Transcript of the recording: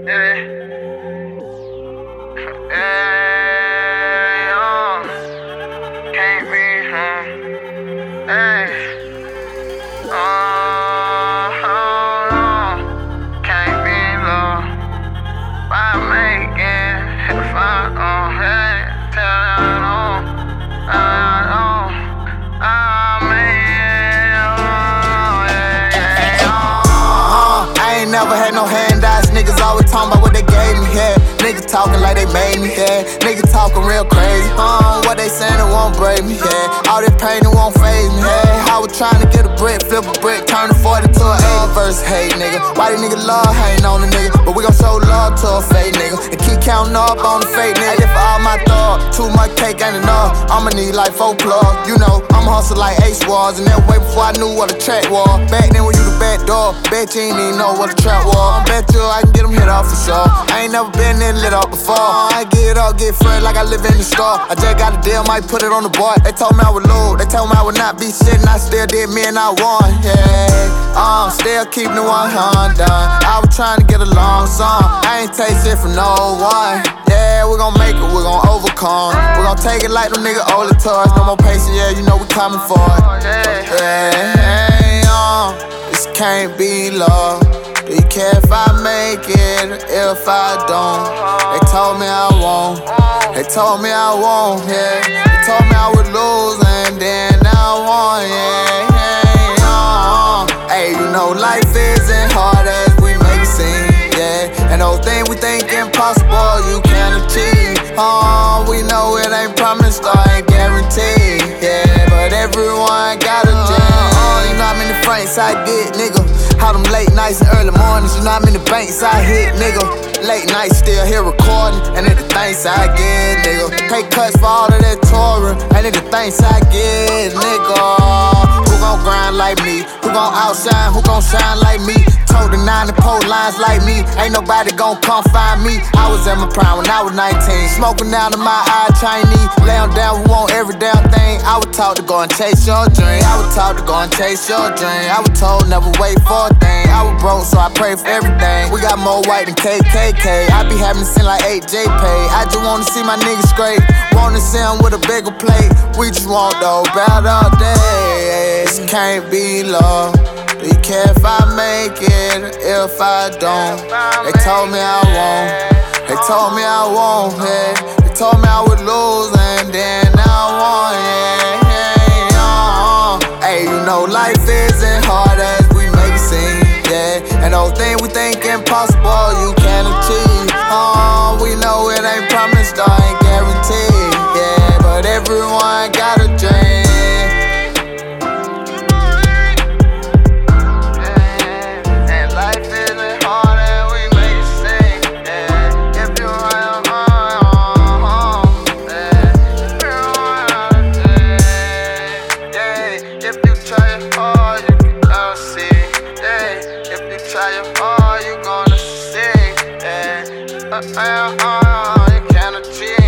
Yeah. Yeah, can't be, hey. Can't be low. Why making if I hey, tell them I ain't never had no handouts. Niggas always talking about what they gave me, yeah. Niggas talking like they made me, yeah. Niggas talking real crazy, what they saying it won't break me, yeah. All this pain it won't phase me, yeah. I was trying to get a brick, flip a brick, turn a 40 to an 8 verse, hey nigga. Why these niggas love hating on the nigga? But we gon' show love to a fake nigga and keep counting up on the fake nigga. If all my thought, too much cake ain't enough, I'ma need like 4 plugs. You know, I'ma hustle like Ace was, and that way before I knew what a track was. Back then when you the back door, bet you ain't even know what a trap was. I bet you I can get them hit off for sure. I ain't never been in lit up before. I get up, get fresh like I live in the store. I just got a deal, might put it on the board. They told me I would lose, they told me I would not be shit, and I still did me and I won, yeah. Still keeping the 100 done. I was trying to get a long song, I ain't take shit from no one. Yeah, we gon' make it, we gon' overcome. We gon' take it like them niggas older to us. No more patience, yeah, you know we coming for it. Yeah, this can't be love. Do you care if I make it, if I don't? They told me I won't, they told me I won't, yeah. They told me I would lose and then I won, yeah. Hey, you know life isn't hard as we make it seem, yeah. And those things we think impossible, you can't achieve. We know it ain't promised or ain't guaranteed, yeah. But everyone got a dream. You know how many francs I get, nigga. How them late nights and early mornings, you know how many banks I hit, nigga. Late nights still here recording, and it the thanks I get, nigga. Pay cuts for all of that touring, and it the thanks I get, nigga. Who gon' grind like me? Who gon' outshine? Who gon' shine like me? Told the 9 and pole lines like me. Ain't nobody gon' come find me. I was at my prime when I was 19, smoking down to my eye Chinese. Lay down, who want every damn thing. I was taught to go and chase your dream. I was taught to go and chase your dream. I was told never wait for a thing. I was broke, so I pray for everything. We got more white than KKK. I be having to send like 8J pay. I just wanna see my niggas straight. Wanna see them with a bigger plate. We just want those better days. Can't be love. Do you care if I make it, if I don't? They told me I won't, they told me I won't, yeah. They told me I would lose and then I won, yeah. Hey, you know life isn't hard as we make it seem, yeah. And those things we think impossible, you can't achieve. We know it ain't promised or ain't guaranteed, yeah. But everyone got a dream. Try it hard, you gonna see, yeah. You can't achieve.